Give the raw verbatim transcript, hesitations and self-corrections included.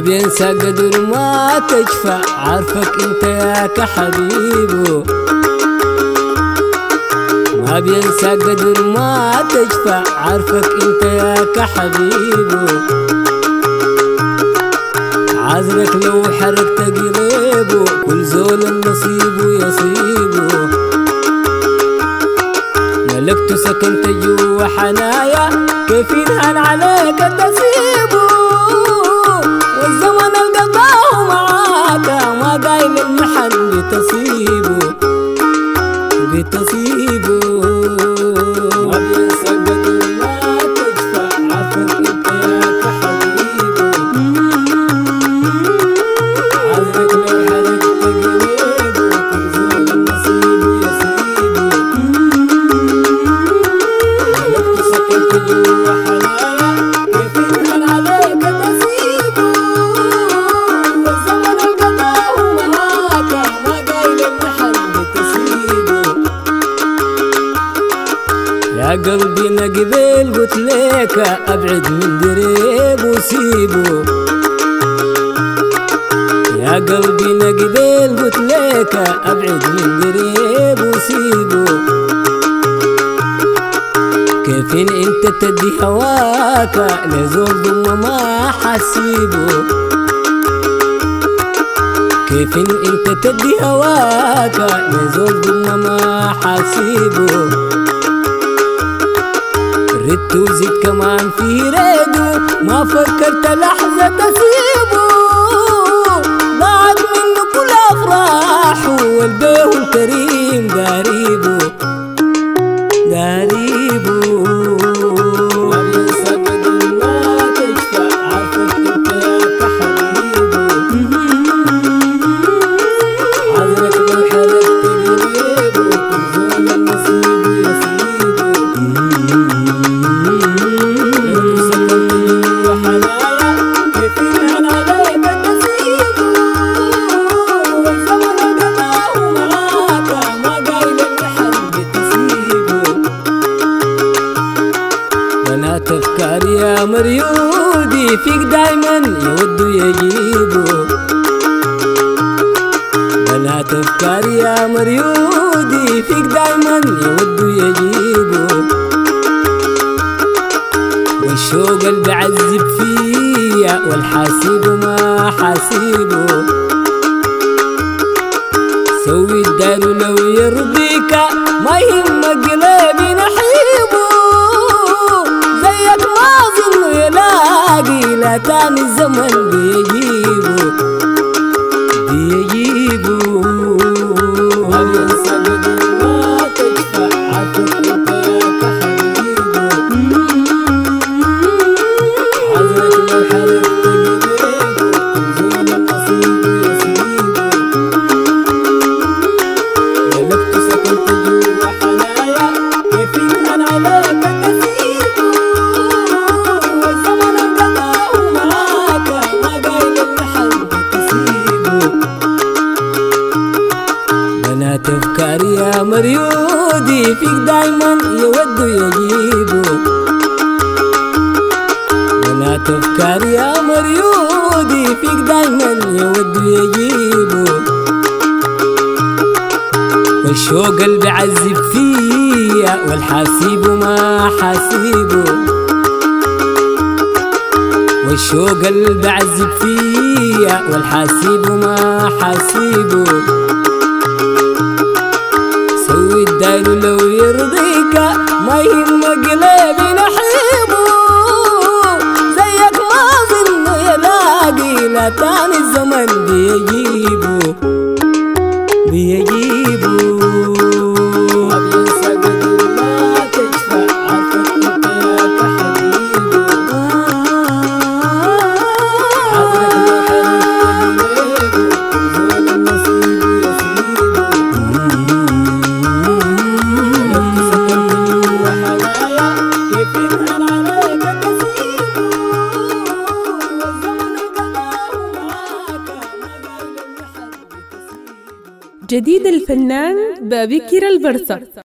بينسى قدر ما تجفى، عارفك انت يا كحبيبه. ما بينسى قدر ما تجفى، عارفك انت يا كحبيبه. عذرك لو حركت قريبه، كل زول النصيب يصيبه. ملكت سكنت جوا حنايا، كيف ينهال عليك تسيبه. والزمن القضاه معاك، ما قايل المحن بتصيبه بتصيبه. ما بينسى قدر ما تجفى، عارفك انت يا كحبيبه. عذرك لو حركت قريبه، كل زول النصيب يصيبه. ملكت سكنت جوا حنايا، كيف ينهال عليك تسيبه. والزمن القضاه معاك، ما قايل المحن بتصيبه. يا قلبي نقبل قلت ليك، ابعد من دريب وسيبه. يا قلبي نقبل قلت ليك، ابعد من دريب وسيبه. كيف انت تدي هواك لزول ضم ما حسيبه. كيف انت تدي هواك لزول ضم ما حسيبه. ردت وزيد كمان في ريدو، ما فكرت لحظة تسيبه. ضاعت منه كل أفراحه، والبيه الكريم داريبه داريبه. ما بينسى قدر ما تجفى، عارفك انت يا كحبيبه. عذرك لو حركت قريبه، كل زول النصيب يصيبه. بنات افكار يا مريودي، فيك دايما يودوا يجيبوا. بنات افكار يا مريودي، فيك دايما يودوا يجيبوا. والشوق اللي بعذب فيا، والحاسب ما حاسيبه. سوي الدار لو يرضيك، ما يهمك قلبي نحيبه. زيك ما ظن يلاقي، لا تاني الزمن بيجيبه بيجيبه. ما بينسى قدر ما تجفى، عارفك انت يا كحبيبه. عذرك لو حركت قريبه، كل زول النصيب يصيبه. ملكت سكنت جوا حنايا، كيف ينهال عليك تسيبه. والزمن انقضاه معاك، ما قايل المحن بتصيبه. بنات افكار يا مريودي، فيك دايما يودوا يجيبوا. بنات افكار يا مريودي، فيك دايما يودوا يجيبوا. والشوق اللي بعذب فيا، والحاسيب ما حاسيبه. والشوق اللي بعذب فيا، والحاسيب ما حاسيبه. سوي الدار لو يرضيك، ما يهمك قلبي نحيبه. زيك ما ظن يلاقي، لا تاني الزمن بيجيبه بيجيبه. ما بينسى قدر ما تجفى، عارفك انت يا كحبيبه. عذرك لو حركت قريبه، كل زول النصيب يصيبه. ملكت سكنت جوا حنايا، كيف ينهال عليك تسيبه. والزمن انقضاه معاك، ما قايل المحن بتصيبه. جديد الفنان بابكر البرصة.